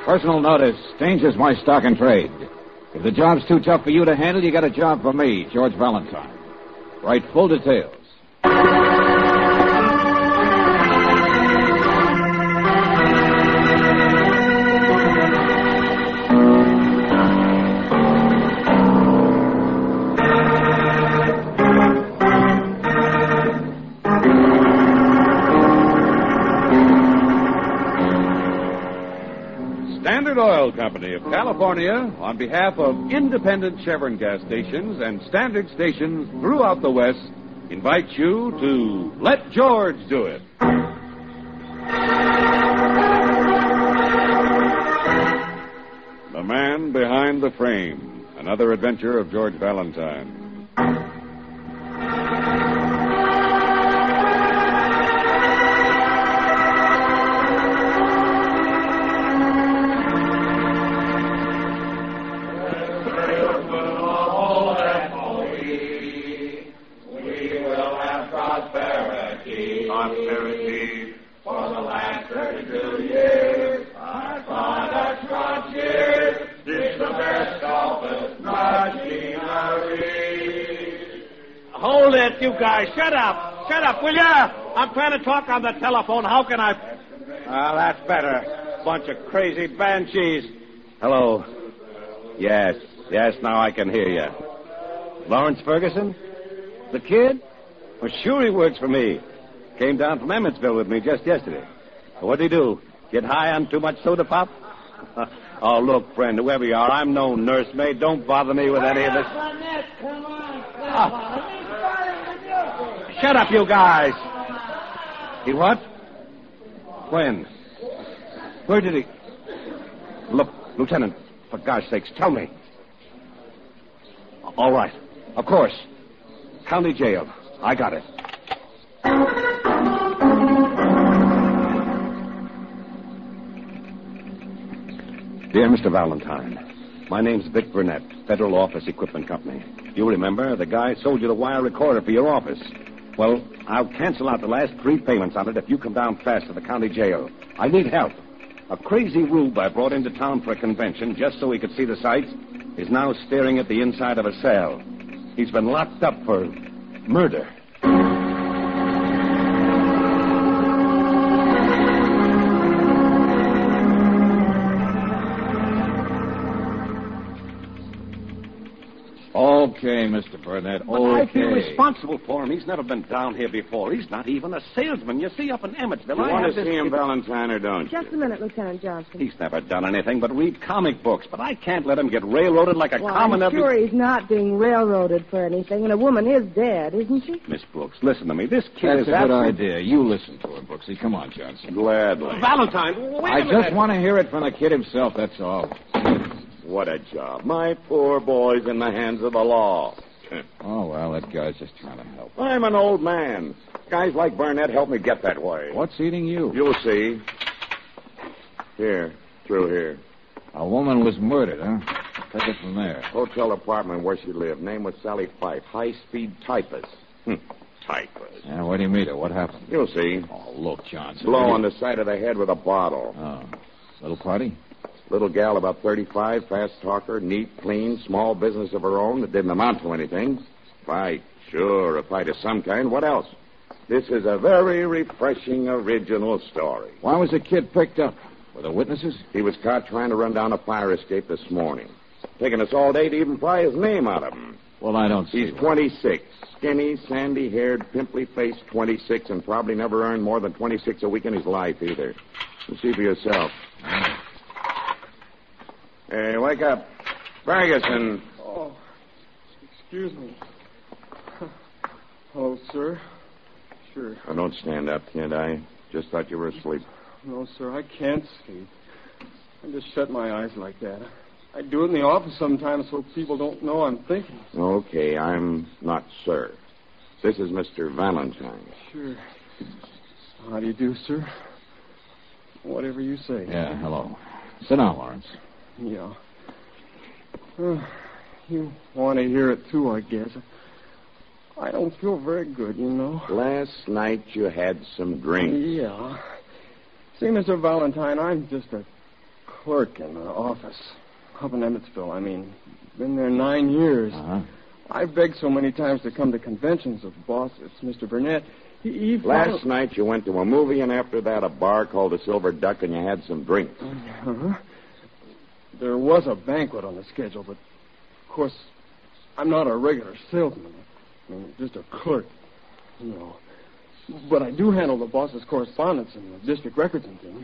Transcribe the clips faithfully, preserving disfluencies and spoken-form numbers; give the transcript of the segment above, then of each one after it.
Personal notice. Danger's my stock and trade. If the job's too tough for you to handle, you got a job for me, George Valentine. Write full details. Standard Oil Company of California, on behalf of independent Chevron gas stations and standard stations throughout the West, invites you to Let George Do It. The Man Behind the Frame, another adventure of George Valentine. Prosperity for the last thirty-two years. Our father Trot years. It's the best office machinery. Hold it, you guys. Shut up. Shut up, will ya? I'm trying to talk on the telephone. How can I... Ah, that's better. Bunch of crazy banshees. Hello. Yes. Yes, now I can hear you. Lawrence Ferguson? The kid? Well, sure he works for me. Came down from Emmetsville with me just yesterday. What'd he do? Get high on too much soda pop? Oh, look, friend, whoever you are, I'm no nursemaid. Don't bother me with any of this. Come on, Oh. Shut up, you guys. He what? When? Where did he... Look, Lieutenant, for gosh sakes, tell me. All right. Of course. County jail. I got it. Dear Mister Valentine, my name's Vic Burnett, Federal Office Equipment Company. You remember, the guy sold you the wire recorder for your office. Well, I'll cancel out the last three payments on it if you come down fast to the county jail. I need help. A crazy rube I brought into town for a convention just so he could see the sights is now staring at the inside of a cell. He's been locked up for murder. Okay, Mister Burnett. But okay. I feel responsible for him. He's never been down here before. He's not even a salesman. You see, up in Emmetsville, You I want have to this... see him, Valentine, or don't you? Just a minute, Lieutenant Johnson. He's never done anything but read comic books, but I can't let him get railroaded like a Well, common... I'm sure he's not being railroaded for anything, and a woman is dead, isn't she? Miss Brooks, listen to me. This kid That's is... a good absolute- idea. You listen to him, Brooksy. Come on, Johnson. Gladly. Valentine, wait I a minute. just want to hear it from the kid himself, that's all. What a job. My poor boy's in the hands of the law. Oh, well, that guy's just trying to help. I'm an old man. Guys like Burnett help me get that way. What's eating you? You'll see. Here, through here. A woman was murdered, huh? Take it from there. Hotel apartment where she lived. Name was Sally Fife. High-speed typist. Hm. Typist. Yeah, where do you meet her? What happened? You'll see. Oh, look, Johnson. Blow on the side of the head with a bottle. Oh. Little party? Little gal about thirty-five, fast talker, neat, clean, small business of her own that didn't amount to anything. Fight, sure, a fight of some kind. What else? This is a very refreshing, original story. Why was the kid picked up? Were there witnesses? He was caught trying to run down a fire escape this morning. Taking us all day to even pry his name out of him. Well, I don't see He's why. twenty-six. Skinny, sandy-haired, pimply-faced twenty-six, and probably never earned more than twenty-six a week in his life, either. You see for yourself. Hey, wake up. Ferguson. Oh, excuse me. Hello, sir. Sure. Oh, don't stand up, kid. I just thought you were asleep. No, sir, I can't sleep. I just shut my eyes like that. I do it in the office sometimes so people don't know I'm thinking. Okay, I'm not sir. This is Mister Valentine. Sure. How do you do, sir? Whatever you say. Yeah, hello. Sit down, Lawrence. Yeah. Uh, you want to hear it, too, I guess. I don't feel very good, you know. Last night you had some drinks. Yeah. See, Mister Valentine, I'm just a clerk in the office. Up in Emmetsville, I mean. Been there nine years. Uh-huh. I begged so many times to come to conventions of the boss. It's Mister Burnett. He, he Last night you went to a movie, and after that a bar called the Silver Duck, and you had some drinks. Uh-huh. There was a banquet on the schedule, but, of course, I'm not a regular salesman. I mean, just a clerk, you know. But I do handle the boss's correspondence and the district records and things.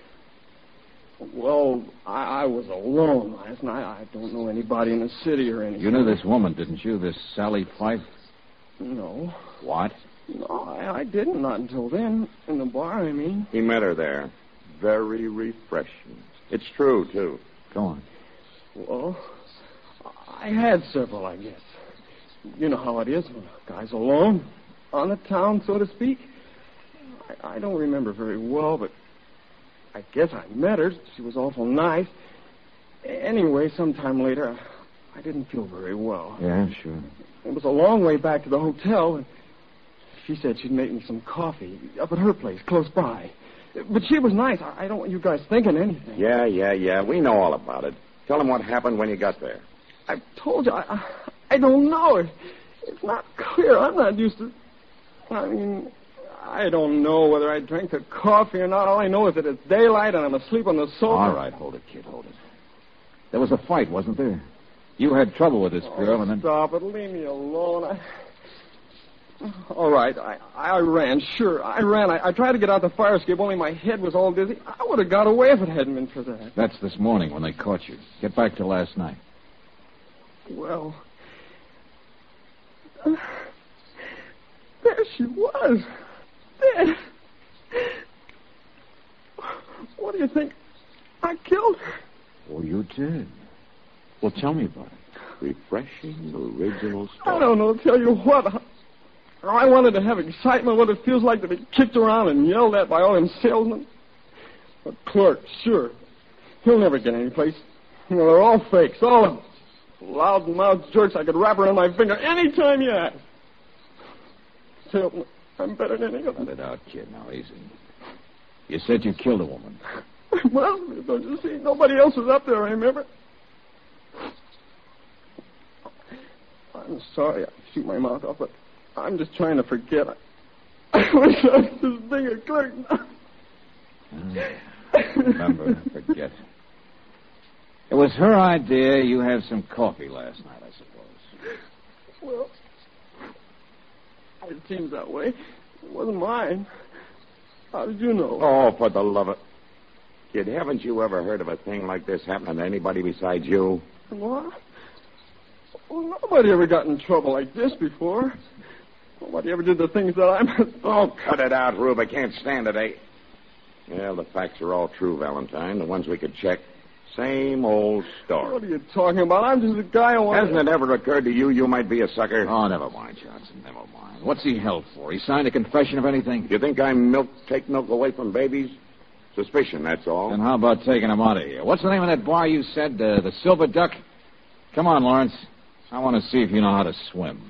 Well, I, I was alone last night. I don't know anybody in the city or anything. You knew this woman, didn't you? This Sally Fife? No. What? No, I, I didn't. Not until then. In the bar, I mean. He met her there. Very refreshing. It's true, too. Go on. Well, I had several, I guess. You know how it is when a guy's alone, on the town, so to speak. I, I don't remember very well, but I guess I met her. She was awful nice. Anyway, sometime later, I didn't feel very well. Yeah, sure. It was a long way back to the hotel, and she said she'd make me some coffee up at her place, close by. But she was nice. I, I don't want you guys thinking anything. Yeah, yeah, yeah. We know all about it. Tell him what happened when you got there. I told you, I, I, I don't know. It, it's not clear. I'm not used to... I mean, I don't know whether I drank the coffee or not. All I know is that it's daylight and I'm asleep on the sofa. All right, hold it, kid, hold it. There was a fight, wasn't there? You had trouble with this girl, oh, and then... Stop it. Leave me alone. I... All right, I, I ran, sure. I ran. I, I tried to get out the fire escape, only my head was all dizzy. I would have got away if it hadn't been for that. That's this morning when they caught you. Get back to last night. Well, uh, there she was. Dead. What do you think? I killed her. Oh, you did? Well, tell me about it. Refreshing, original stuff. I don't know, tell you what. I wanted to have excitement, what it feels like to be kicked around and yelled at by all them salesmen. A clerk, sure. He'll never get any place. You know, they're all fakes, all of them. Loud-mouthed jerks I could wrap around my finger any time you ask. Salesman, I'm better than any of them. Cut it out, kid. Now, easy. You said you killed a woman. Well, don't you see? Nobody else was up there, remember? I'm sorry I shoot my mouth off, but I'm just trying to forget. I, I wish I was just being a clerk now. Remember, forget. It was her idea you had some coffee last night, I suppose. Well, it seems that way. It wasn't mine. How did you know? Oh, for the love of... Kid, haven't you ever heard of a thing like this happening to anybody besides you? What? Well, nobody ever got in trouble like this before. Nobody ever did the things that I'm... Oh, cut it out, Rube. I can't stand it, eh? Well, the facts are all true, Valentine. The ones we could check. Same old story. What are you talking about? I'm just a guy who wants... Hasn't it ever occurred to you you might be a sucker? Oh, never mind, Johnson, never mind. What's he held for? He signed a confession of anything? You think I milk, take milk away from babies? Suspicion, that's all. Then how about taking him out of here? What's the name of that bar you said? Uh, the Silver Duck? Come on, Lawrence. I want to see if you know how to swim.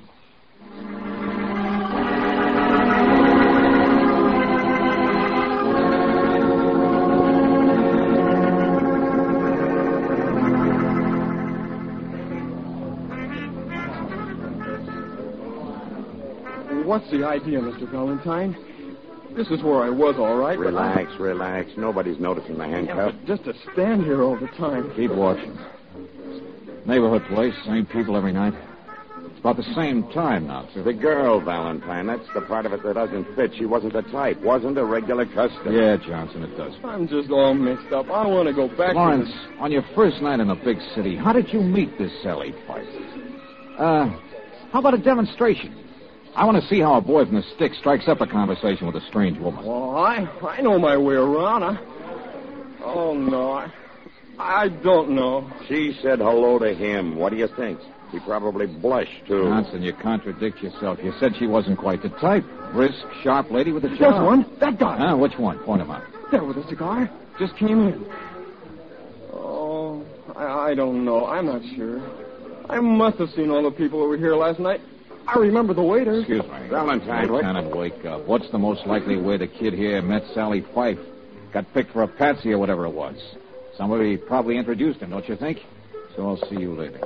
What's the idea, Mister Valentine? This is where I was, all right. Relax, relax. Nobody's noticing the handcuff. Yeah, just to stand here all the time. Keep watching. Neighborhood place, same people every night. It's about the same time now, too. The girl, Valentine, that's the part of it that doesn't fit. She wasn't the type. Wasn't a regular customer. Yeah, Johnson, it does. I'm just all mixed up. I want to go back Lawrence, to this... on your first night in a big city, how did you meet this Sally Fife? Uh, how about a demonstration? I want to see how a boy from the stick strikes up a conversation with a strange woman. Well, I, I know my way around. I, oh, no. I, I don't know. She said hello to him. What do you think? He probably blushed, too. Johnson, you contradict yourself. You said she wasn't quite the type. Brisk, sharp lady with a job. There's one. That guy. Ah, which one? Point him out. There with a cigar. Just came in. Oh, I, I don't know. I'm not sure. I must have seen all the people who were here last night. I remember the waiter. Excuse me. Valentine, what? Lieutenant, wake up. What's the most likely way the kid here met Sally Fife? Got picked for a patsy or whatever it was. Somebody probably introduced him, don't you think? So I'll see you later.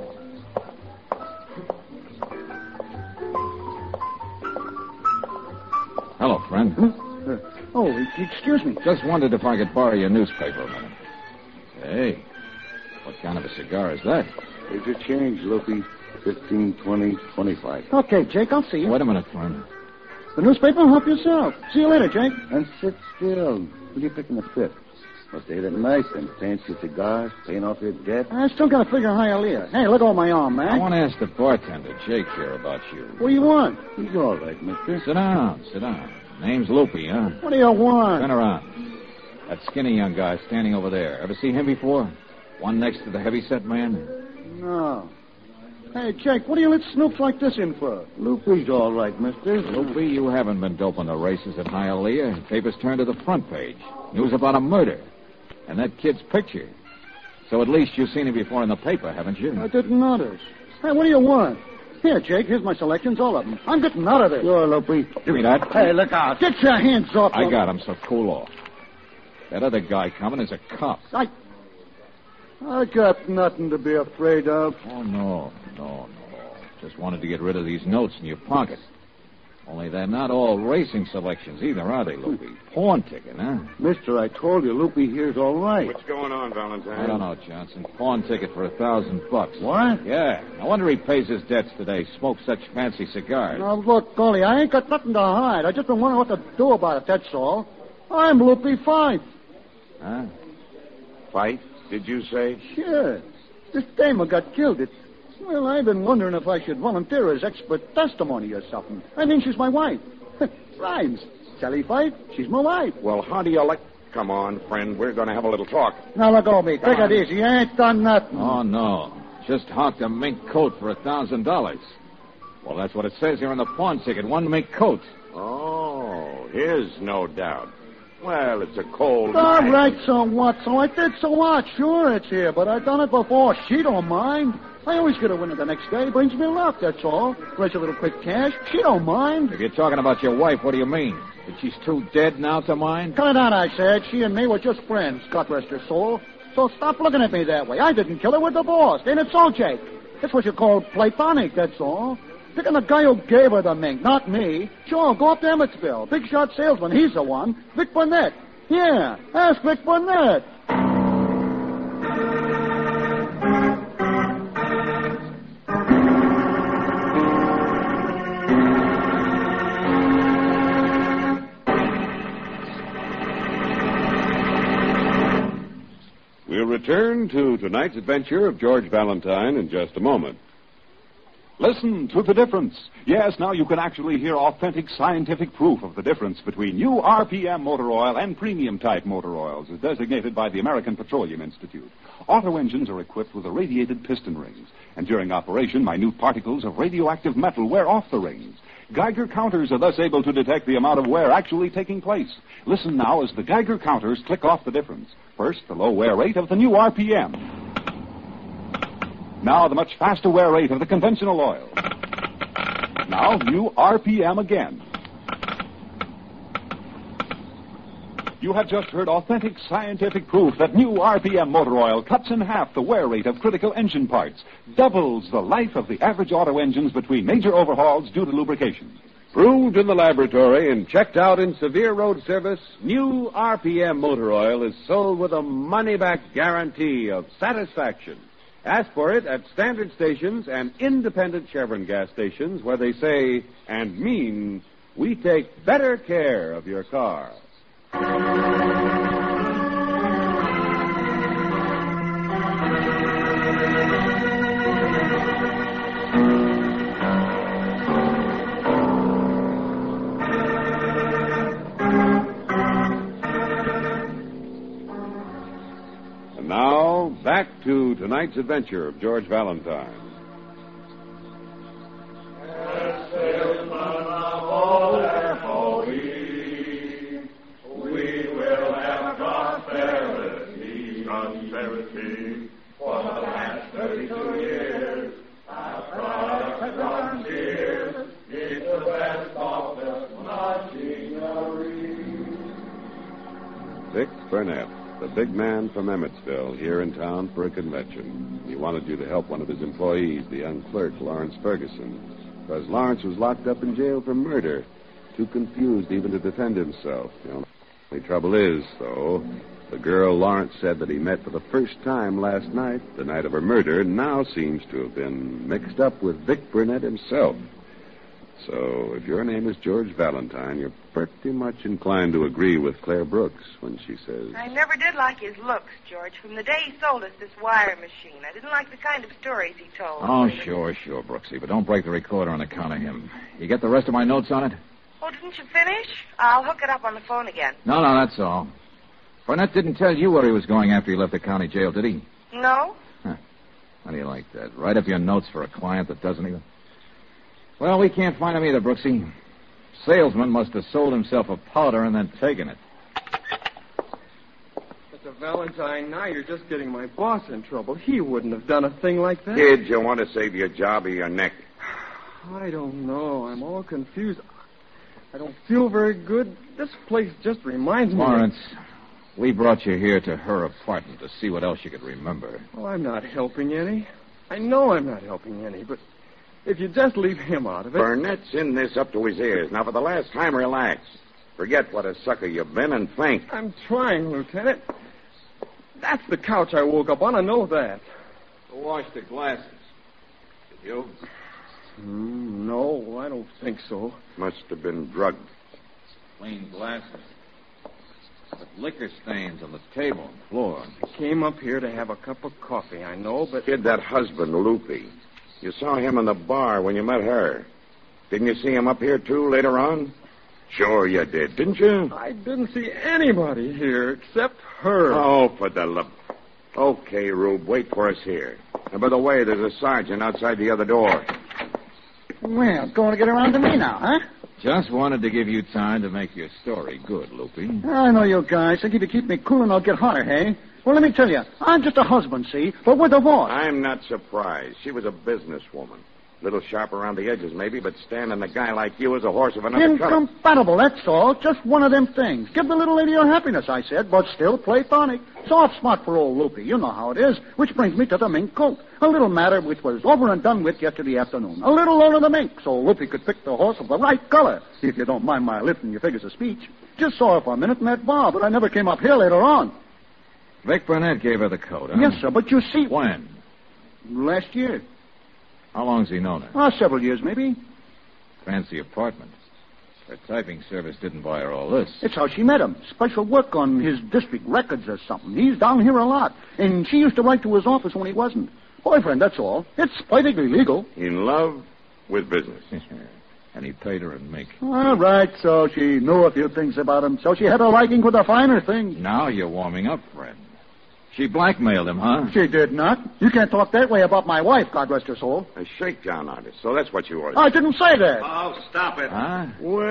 Hello, friend. Huh? Uh, oh, excuse me. Just wondered if I could borrow your newspaper a minute. Hey, what kind of a cigar is that? Here's your change, Loopy. Fifteen, twenty, twenty-five. Okay, Jake, I'll see you. Wait a minute, friend. The newspaper? Help yourself. See you later, Jake. And sit still. What are you picking the fifth? Must have hit it nice and fancy cigars, paying off your debt. I still got to figure Hialeah. Hey, look over my arm, man. I want to ask the bartender, Jake, here about you. What do you want? He's all right, mister. Sit down, sit down. Name's Loopy, huh? What do you want? Turn around. That skinny young guy standing over there. Ever see him before? One next to the heavyset man? No. Hey, Jake, what do you let snoops like this in for? Loopy's all right, mister. Loopy, you haven't been doping the races at Hialeah. Papers turned to the front page. News about a murder. And that kid's picture. So at least you've seen him before in the paper, haven't you? I didn't notice. Hey, what do you want? Here, Jake, here's my selections, all of them. I'm getting out of this. Sure, Loopy. Give me that. Hey, look out. Get your hands off. I got him, so cool off. That other guy coming is a cop. I... I got nothing to be afraid of. Oh, no, no, no. Just wanted to get rid of these notes in your pocket. Only they're not all racing selections either, are they, Loopy? Pawn ticket, huh? Mister, I told you, Loopy here's all right. What's going on, Valentine? I don't know, Johnson. Pawn ticket for a thousand bucks. What? Yeah. No wonder he pays his debts today. Smokes such fancy cigars. Now, look, Golly, I ain't got nothing to hide. I just been wondering what to do about it, that's all. I'm Loopy Fife. Huh? Fife, did you say? Sure. This dame got killed. It... Well, I've been wondering if I should volunteer as expert testimony or something. I mean, she's my wife. Rhymes. Sally Fife, she's my wife. Well, how do you like... Come on, friend. We're going to have a little talk. Now, let go of me. Take it easy. I ain't done nothing. Oh, no. Just hawked a mink coat for a thousand dollars. Well, that's what it says here on the pawn ticket. One mink coat. Oh, his, no doubt. Well, it's a cold All night. right, so what? So I did, so what? Sure, it's here, but I've done it before. She don't mind. I always get a winner the next day. Brings me luck, that's all. Raise a little quick cash. She don't mind. If you're talking about your wife, what do you mean? That she's too dead now to mind? Cut it out, I said. She and me were just friends, God rest her soul. So stop looking at me that way. I didn't kill her. We're divorced. Ain't it so, Jake? That's what you call platonic, that's all. Picking the guy who gave her the mink, not me. Sure, go up to Emmetsville. Big shot salesman, he's the one. Vic Burnett. Yeah, ask Vic Burnett. We'll return to tonight's adventure of George Valentine in just a moment. Listen to the difference. Yes, now you can actually hear authentic scientific proof of the difference between new R P M motor oil and premium-type motor oils, as designated by the American Petroleum Institute. Auto engines are equipped with irradiated piston rings, and during operation, minute particles of radioactive metal wear off the rings. Geiger counters are thus able to detect the amount of wear actually taking place. Listen now as the Geiger counters click off the difference. First, the low wear rate of the new R P M. Now, the much faster wear rate of the conventional oil. Now, new R P M again. You have just heard authentic scientific proof that new R P M motor oil cuts in half the wear rate of critical engine parts, doubles the life of the average auto engines between major overhauls due to lubrication. Proved in the laboratory and checked out in severe road service, new R P M motor oil is sold with a money-back guarantee of satisfaction. Ask for it at standard stations and independent Chevron gas stations where they say and mean, we take better care of your car. Now, back to tonight's adventure of George Valentine. As salesmen of all F O E, we will have prosperity, prosperity. For the last thirty-two years, our product has run cheers. It's the best office machinery. Vic Burnett. the big man from Emmetsville, here in town for a convention. He wanted you to help one of his employees, the young clerk, Lawrence Ferguson, because Lawrence was locked up in jail for murder, too confused even to defend himself. The only trouble is, though, the girl Lawrence said that he met for the first time last night, the night of her murder, now seems to have been mixed up with Vic Burnett himself. So, if your name is George Valentine, you're pretty much inclined to agree with Claire Brooks when she says... I never did like his looks, George. From the day he sold us this wire machine, I didn't like the kind of stories he told. Oh, sure, sure, Brooksy, but don't break the recorder on account of him. You get the rest of my notes on it? Oh, didn't you finish? I'll hook it up on the phone again. No, no, that's all. Burnett didn't tell you where he was going after he left the county jail, did he? No. Huh. How do you like that? Write up your notes for a client that doesn't even... Well, we can't find him either, Brooksy. Salesman must have sold himself a powder and then taken it. Mister Valentine, now you're just getting my boss in trouble. He wouldn't have done a thing like that. Kid, you want to save your job or your neck? I don't know. I'm all confused. I don't feel very good. This place just reminds me... Lawrence, we brought you here to her apartment to see what else you could remember. Well, I'm not helping any. I know I'm not helping any, but if you just leave him out of it... Burnett's in this up to his ears. Now, for the last time, relax. Forget what a sucker you've been and think. I'm trying, Lieutenant. That's the couch I woke up on. I know that. Go wash the glasses. Did you? Mm, no, I don't think so. Must have been drugged. Clean glasses. But liquor stains on the table and floor. I came up here to have a cup of coffee, I know, but... Kid, that husband, Loopy. You saw him in the bar when you met her. Didn't you see him up here, too, later on? Sure you did, didn't you? I didn't see anybody here except her. Oh, for the love... Okay, Rube, wait for us here. And by the way, there's a sergeant outside the other door. Well, it's going to get around to me now, huh? Just wanted to give you time to make your story good, Loopy. I know you guys. Think if you keep me cool and I'll get hotter, hey? Well, let me tell you, I'm just a husband, see? But we're divorced. I'm not surprised. She was a businesswoman. Little sharp around the edges, maybe, but standing a guy like you as a horse of another color. Incompatible, that's all. Just one of them things. Give the little lady her happiness, I said, but still platonic. Soft spot for old Loopy. You know how it is. Which brings me to the mink coat. A little matter which was over and done with yesterday afternoon. A little loan of the mink, so Loopy could pick the horse of the right color. If you don't mind my lifting your figures of speech. Just saw her for a minute in that bar, but I never came up here later on. Vic Burnett gave her the coat, huh? Yes, sir, but you see... When? Last year. How long's he known her? Oh, several years, maybe. Fancy apartment. Her typing service didn't buy her all this. It's how she met him. Special work on his district records or something. He's down here a lot. And she used to write to his office when he wasn't. Boyfriend, that's all. It's perfectly legal. In love with business. And he paid her in mink. All right, so she knew a few things about him. So she had a liking for the finer things. Now you're warming up, friend. She blackmailed him, huh? She did not. You can't talk that way about my wife, God rest her soul. A shakedown artist, so that's what you are. I didn't say that. Oh, stop it. Huh?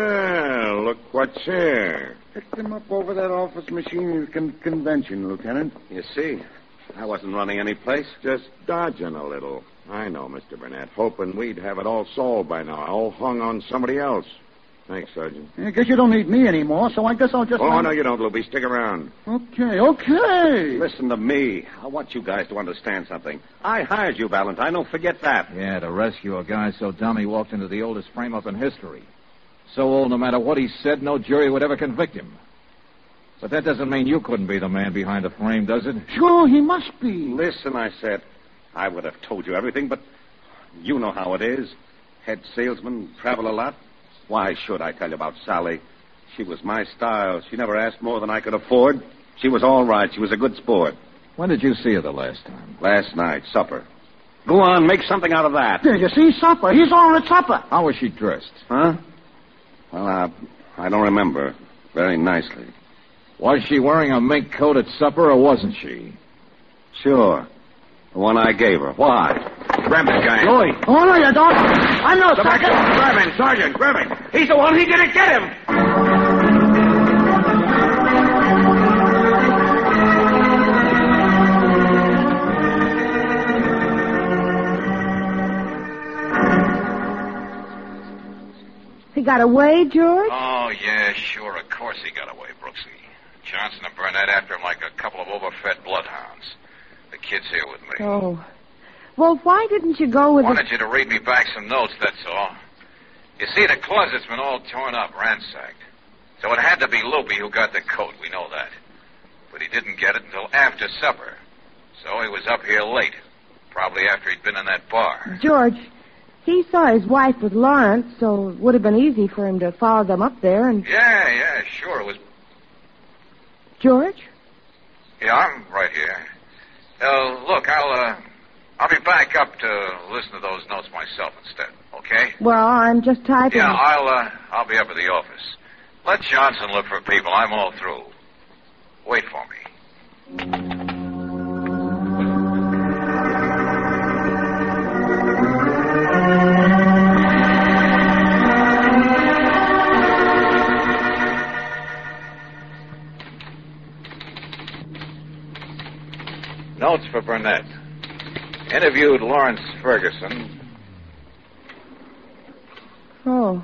Well, look what's here. Picked him up over that office machine con- convention, Lieutenant. You see, I wasn't running any place. Just dodging a little. I know, Mister Burnett. Hoping we'd have it all solved by now. All hung on somebody else. Thanks, Sergeant. I guess you don't need me anymore, so I guess I'll just... Oh, let... no, you don't, Loopy. Stick around. Okay, okay. Listen to me. I want you guys to understand something. I hired you, Valentine. Don't forget that. Yeah, to rescue a guy so dumb he walked into the oldest frame-up in history. So old, no matter what he said, no jury would ever convict him. But that doesn't mean you couldn't be the man behind the frame, does it? Sure, he must be. Listen, I said. I would have told you everything, but you know how it is. Head salesman, travel a lot. Why should I tell you about Sally? She was my style. She never asked more than I could afford. She was all right. She was a good sport. When did you see her the last time? Last night, supper. Go on, make something out of that. There, you see, supper. He's all at supper. How was she dressed? Huh? Well, uh, I don't remember. Very nicely. Was she wearing a mink coat at supper, or wasn't she? Sure. The one I gave her. Why? Grab this guy. Louis. Oh, no, you don't. I'm no Come back sucker. here. Grab him, Sergeant. Grab him. He's the one. He didn't get him. He got away, George? Oh, yeah, sure. Of course he got away, Brooksy. Johnson and Burnett after him like a couple of overfed bloodhounds. The kid's here with me. Oh. Well, why didn't you go with Wanted the... you to read me back some notes, that's all. You see, the closet's been all torn up, ransacked. So it had to be Loopy who got the coat. We know that. But he didn't get it until after supper. So he was up here late. Probably after he'd been in that bar. George, he saw his wife with Lawrence, so it would have been easy for him to follow them up there and... Yeah, yeah, sure. It was... George? Yeah, I'm right here. Uh, look, I'll, uh... I'll be back up to listen to those notes myself instead, okay? Well, I'm just typing. Yeah, I'll, uh, I'll be up at the office. Let Johnson look for people. I'm all through. Wait for me. Notes for Burnett. Interviewed Lawrence Ferguson. Oh.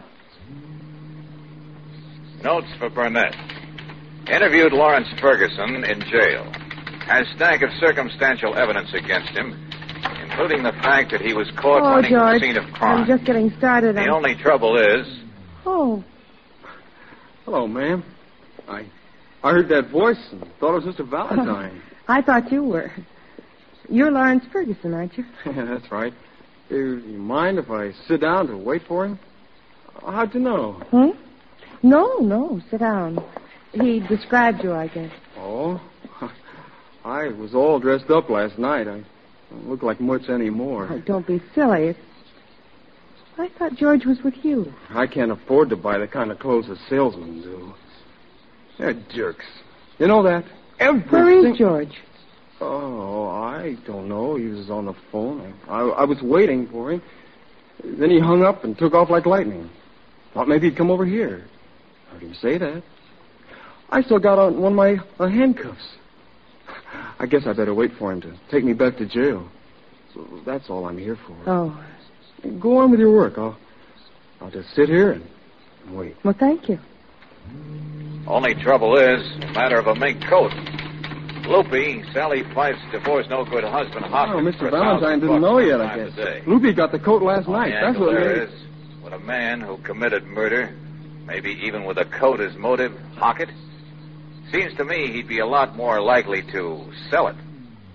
Notes for Burnett. Interviewed Lawrence Ferguson in jail. Has stack of circumstantial evidence against him, including the fact that he was caught Oh, running George, the scene of crime. I'm just getting started. The on... only trouble is... Oh. Hello, ma'am. I I heard that voice and thought it was Mister Valentine. I thought you were. You're Lawrence Ferguson, aren't you? Yeah, that's right. Do you mind if I sit down to wait for him? How'd you know? Hmm? No, no, sit down. He described you, I guess. Oh? I was all dressed up last night. I don't look like much anymore. Oh, don't be silly. It's... I thought George was with you. I can't afford to buy the kind of clothes a salesmen do. They're jerks. You know that? Everything... Where is George? Oh, I don't know. He was on the phone. I, I, I was waiting for him. Then he hung up and took off like lightning. Thought maybe he'd come over here. Heard him say that. I still got on one of my uh, handcuffs. I guess I better wait for him to take me back to jail. So that's all I'm here for. Oh. Go on with your work. I'll, I'll just sit here and, and wait. Well, thank you. Only trouble is, a matter of a mink coat. Loopy, Sally Fife's divorced no good husband, hostage. Oh, Mister for a Valentine thousand didn't bucks know for yet, time I guess. today. Loopy got the coat last Only night. That's angle what there made... is, with a man who committed murder, maybe even with a coat as motive, hock it, seems to me he'd be a lot more likely to sell it.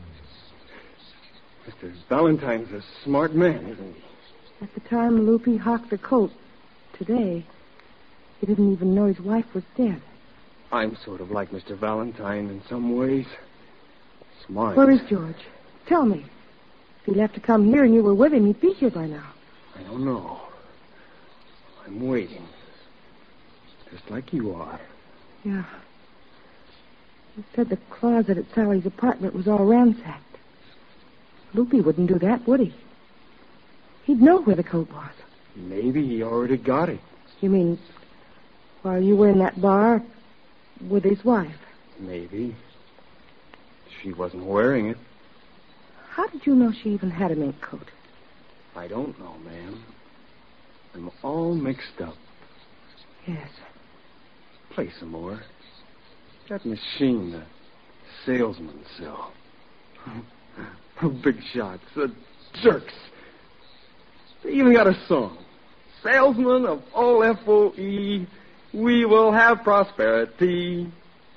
Mister Valentine's a smart man, isn't he? At the time Loopy hocked the coat, today, he didn't even know his wife was dead. I'm sort of like Mister Valentine in some ways. Smart. Where is George? Tell me. If he left to come here and you were with him, he'd be here by now. I don't know. I'm waiting. Just like you are. Yeah. You said the closet at Sally's apartment was all ransacked. Loopy wouldn't do that, would he? He'd know where the coat was. Maybe he already got it. You mean while you were in that bar with his wife? Maybe. She wasn't wearing it. How did you know she even had a mink coat? I don't know, ma'am. I'm all mixed up. Yes. Play some more. That machine the salesmen sell. Big shots. Uh, jerks. They even got a song. Salesmen of all F O E, we will have prosperity.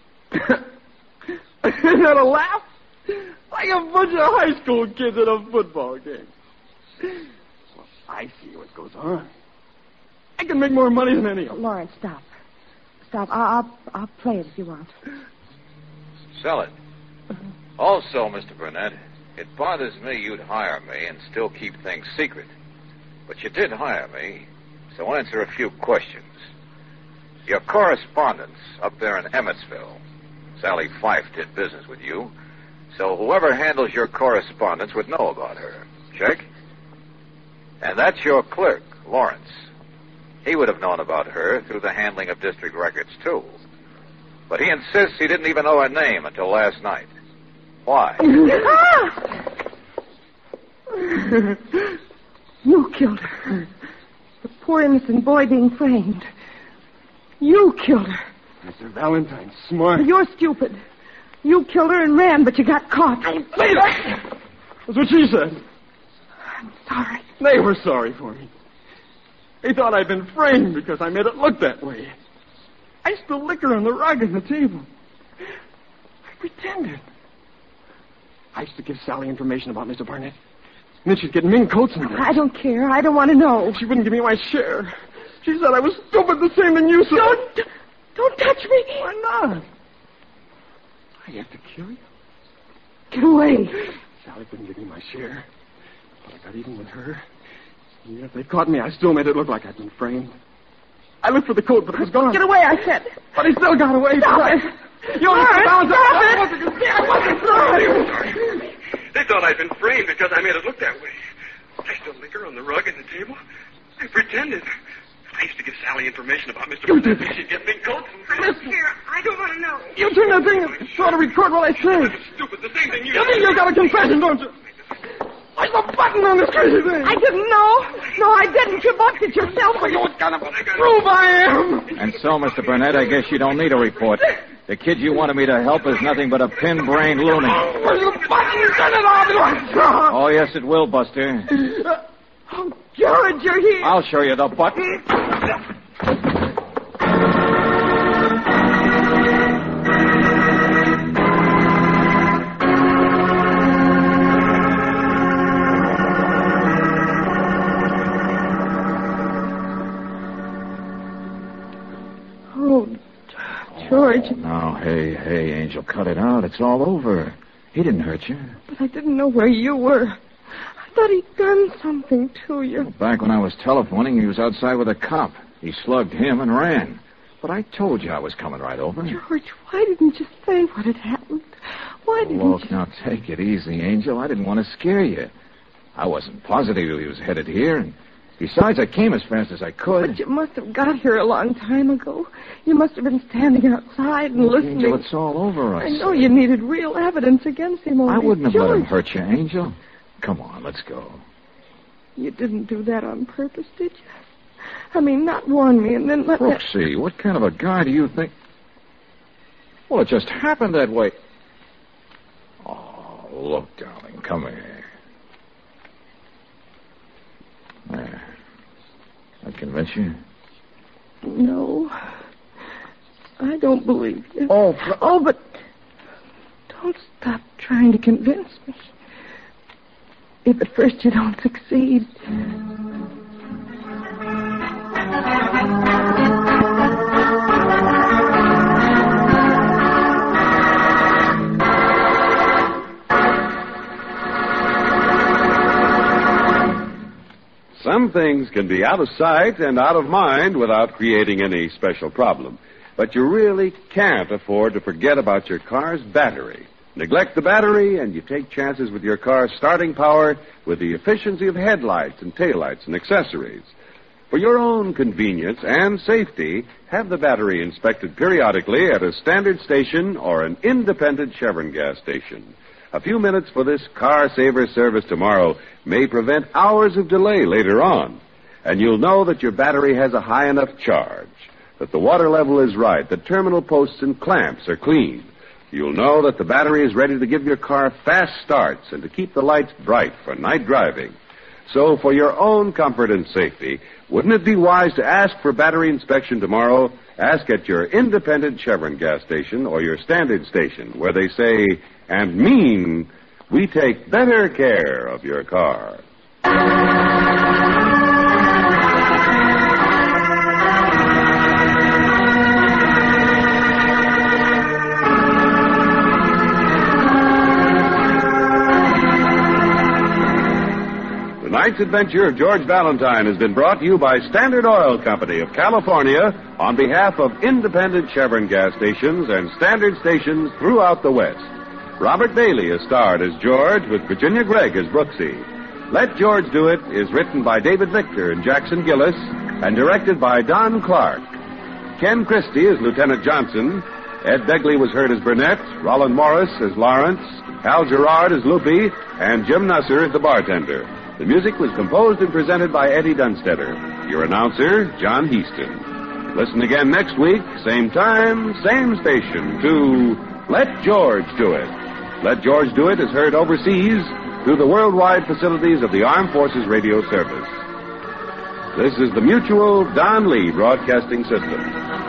Isn't that a laugh? Like a bunch of high school kids at a football game. Well, I see what goes on. I can make more money than any of them. Lawrence, stop. Stop. I'll, I'll, I'll play it if you want. Sell it. Also, Mister Burnett, it bothers me you'd hire me and still keep things secret. But you did hire me, so answer a few questions. Your correspondence up there in Emmetsville, Sally Fife did business with you, so whoever handles your correspondence would know about her. Check? And that's your clerk, Lawrence. He would have known about her through the handling of district records, too. But he insists he didn't even know her name until last night. Why? You killed her. The poor innocent boy being framed. You killed her. Mister Valentine's smart. You're stupid. You killed her and ran, but you got caught. Don't say that! That's what she said. I'm sorry. They were sorry for me. They thought I'd been framed because I made it look that way. I spilled liquor on the rug and the table. I pretended. I used to give Sally information about Mister Barnett. And then she'd get mink coats in there. I don't care. I don't want to know. She wouldn't give me my share. She said I was stupid the same thing you said. Don't, don't touch me. Why not? I have to kill you. Get away. Sally couldn't give me my share. But I got even with her. And yet if they caught me, I still made it look like I'd been framed. I looked for the coat, but it was gone. Get away, I said. But he still got away. Stop I... it. You only Stop found it. I Stop wasn't, I wasn't sorry. They thought I'd been framed because I made it look that way. I spilled liquor on the rug and the table. I pretended. I used to give Sally information about Mister You Burnett. did. She'd get mink coats and... Listen here, I don't want to know. You turn that thing and try to record what I say. Stupid, the same thing you... You think you got a confession, don't you? Where's the button on this crazy thing? I didn't know. No, I didn't. You bucked it yourself. You know what kind of a proof I am? And so, Mister Burnett, I guess you don't need a report. The kid you wanted me to help is nothing but a pin-brained loony. Where's the button? Turn it off. Oh, yes, it will, Buster. Oh, George, you're here. I'll show you the button. Oh, George. No, hey, hey, Angel, cut it out. It's all over. He didn't hurt you. But I didn't know where you were. I thought he'd done something to you. Back when I was telephoning, he was outside with a cop. He slugged him and ran. But I told you I was coming right over. George, why didn't you say what had happened? Why didn't Look, you... now take it easy, Angel. I didn't want to scare you. I wasn't positive he was headed here, and besides, I came as fast as I could. But you must have got here a long time ago. You must have been standing outside and listening. Angel, it's all over us. I know you needed real evidence against him. I wouldn't have George. let him hurt you, Angel. Come on, let's go. You didn't do that on purpose, did you? I mean, not warn me and then let that... Brooksy, what kind of a guy do you think... Well, it just happened that way. Oh, look, darling, come here. There. That convince you? No. I don't believe you. Oh, oh, but don't stop trying to convince me. If at first you don't succeed. Some things can be out of sight and out of mind without creating any special problem. But you really can't afford to forget about your car's battery. Neglect the battery, and you take chances with your car's starting power with the efficiency of headlights and taillights and accessories. For your own convenience and safety, have the battery inspected periodically at a standard station or an independent Chevron gas station. A few minutes for this car saver service tomorrow may prevent hours of delay later on. And you'll know that your battery has a high enough charge, that the water level is right, that terminal posts and clamps are clean. You'll know that the battery is ready to give your car fast starts and to keep the lights bright for night driving. So for your own comfort and safety, wouldn't it be wise to ask for battery inspection tomorrow? Ask at your independent Chevron gas station or your standard station, where they say and mean, we take better care of your car. Tonight's adventure of George Valentine has been brought to you by Standard Oil Company of California on behalf of independent Chevron gas stations and standard stations throughout the West. Robert Bailey is starred as George with Virginia Gregg as Brooksy. Let George Do It is written by David Victor and Jackson Gillis and directed by Don Clark. Ken Christie as Lieutenant Johnson. Ed Begley was heard as Burnett, Roland Morris as Lawrence, Hal Gerard as Loopy, and Jim Nusser as the bartender. The music was composed and presented by Eddie Dunstetter. Your announcer, John Heaston. Listen again next week, same time, same station, to Let George Do It. Let George Do It is heard overseas through the worldwide facilities of the Armed Forces Radio Service. This is the Mutual Don Lee Broadcasting System.